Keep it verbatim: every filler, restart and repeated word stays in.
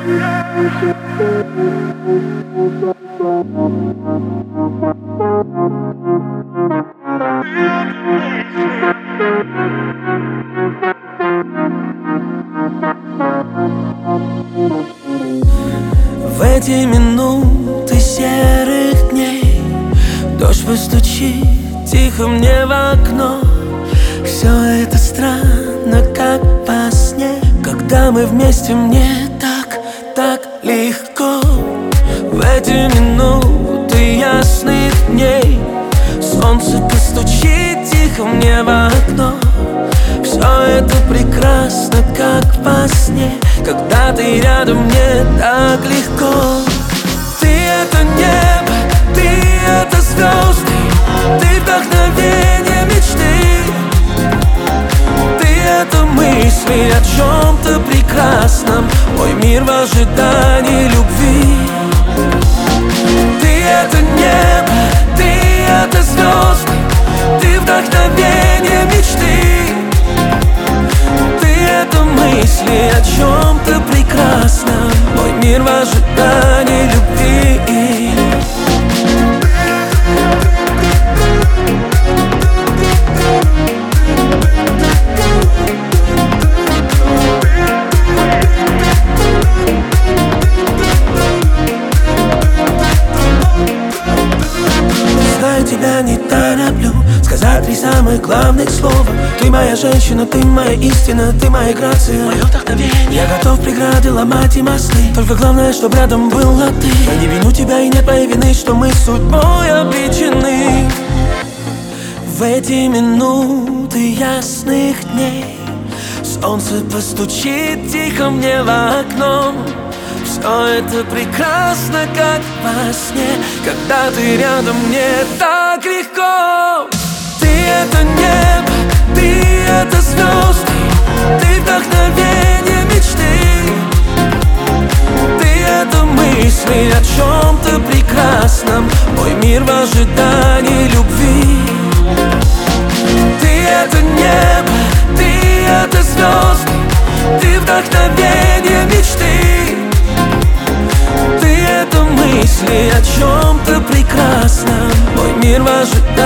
В эти минуты серых дней дождь постучит тихо мне в окно. Все это странно, как во сне, когда мы вместе, мне так, так легко. В эти минуты ясных дней солнце постучит тихо мне в окно. Все это прекрасно, как во сне, когда ты рядом, мне так легко. Ты — это небо, ты — это звезды, ты — вдохновение мечты. Ты — это мысли о чем-то прекрасном, мой мир в ожидании любви. Ты — это небо, ты — это звезды, ты — вдохновение мечты. Это мысли о чем-то прекрасном, мой мир в ожидании любви. Знаю, тебя не тороплю сказать три самых главных слова. Ты моя женщина, ты моя истина, ты моя грация, мое вдохновение. Я готов преграды ломать и мосты, только главное, чтоб рядом была ты. Я не виню тебя и нет моей вины, что мы судьбой обречены. В эти минуты ясных дней солнце постучит тихо мне в окно. Все это прекрасно, как во сне, когда ты рядом, мне так легко. Ты — это небо, ты — это звезды, ты — вдохновение мечты. Ты — это мысли о чем-то прекрасном, мой мир в ожидании любви. Ты — это небо, ты — это звезды, ты — вдохновение мечты. Ты — это мысли о чем-то прекрасном, мой мир в ожидании.